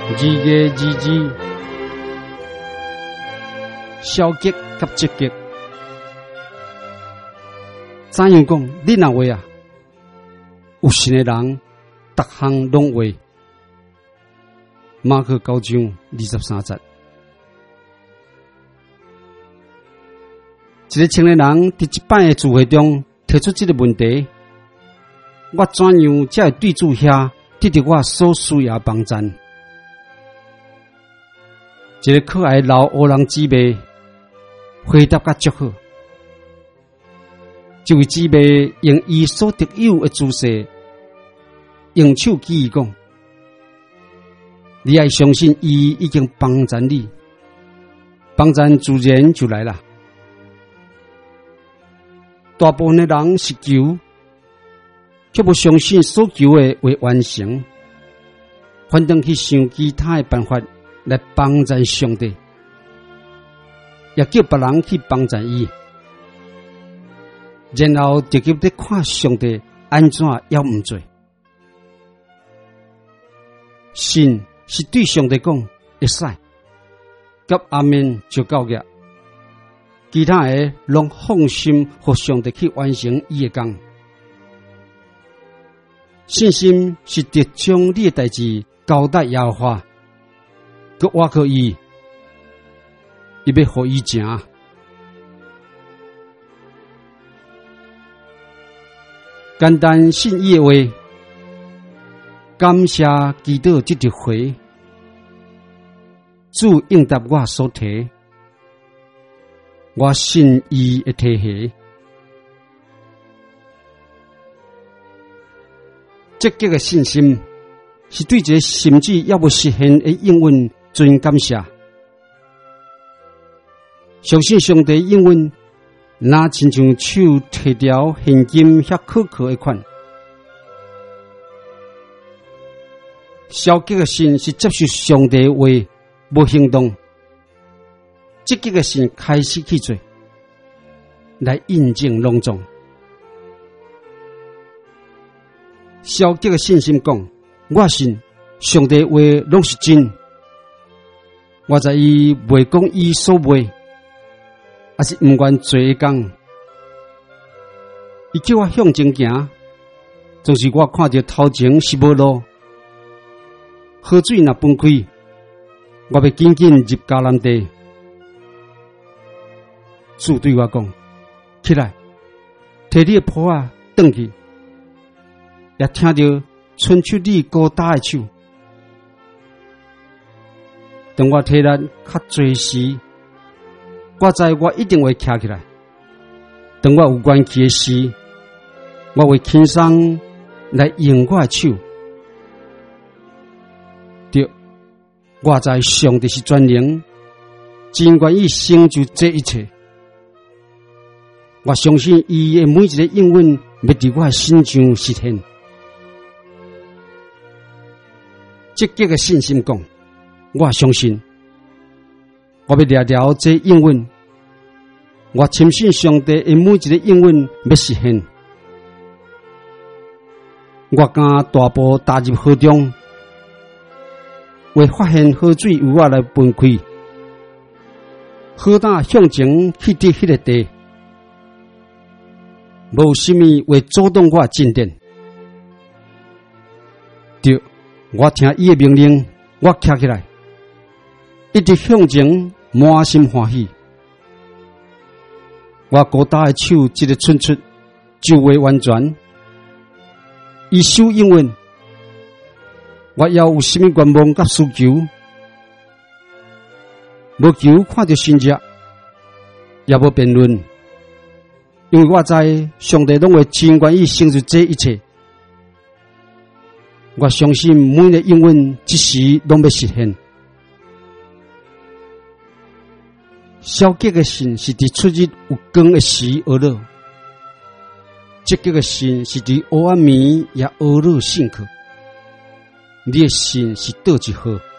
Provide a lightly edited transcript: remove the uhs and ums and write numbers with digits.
二月二日，消极甲积极。怎样讲？你若话啊，有神的人，逐项拢话。马可9章23节。一个青年人伫一摆的聚会中提出这个问题：我怎样才会对主遐得到我所需要的帮助？一个可爱老黑人姊妹回答甲足好。这位姊妹用伊所得有的姿势，用手举伊讲：你要相信伊已经帮助你，帮助自然就来了。大部分的人是求，却不相信所求的会完成，反正去想其他的办法来帮助上帝，也叫别人去帮助伊，然后直接在看上帝安怎要唔做。信是对上帝讲会使，甲阿们就够个。其他的拢放心，互上帝去完成伊的工。信心是得将你的代志交代耶和华，佮我可以，伊要互伊成。简单信伊的话，感谢祈祷这条回，主应答我所提。我信伊的体系，积极的信心是对一个甚至也无实现的应允尊感谢。相信上帝应允，那亲像手摕条现金遐可靠的款。消极的心是接受上帝的话，无行动。积极的心开始去做，来印证隆重。消极的信心讲：我信上帝话拢是真。我知伊袂讲伊所袂，还是唔愿做的工。伊叫我向前行，总是我看到头前是无路，河水若分开，我要紧紧入迦南地。主对我讲：起来，摕你的蹼啊，转去。也听到伸出你高大的手。当我体力较侪时，我知我一定会站起来。当我有元气的时，我会轻松来用我的手。对，我知上帝是全能，真愿意成就这一切。我相信伊的每一个应允要伫我的心上实现。积极的信心讲：我相信，我要聊聊这应允。我深信上帝的每一个应允要实现。我敢大步踏入河中，为发现河水由我来分开，河胆向前去伫迄个地。无什么会阻挡我进展。对，我听伊的命令，我站起来，一直向前，满心欢喜。我高大的手一个伸出，就为完全。伊手应允，我要有什么愿望甲需求？无求看到新者，也无辩论。因为我知上帝拢会真愿意成就这一切，我相信每个应允即时拢要实现。消极的心是伫出日有光的时而乐，积极的心是伫黑暗暝也而乐醒去。你的心是倒一号？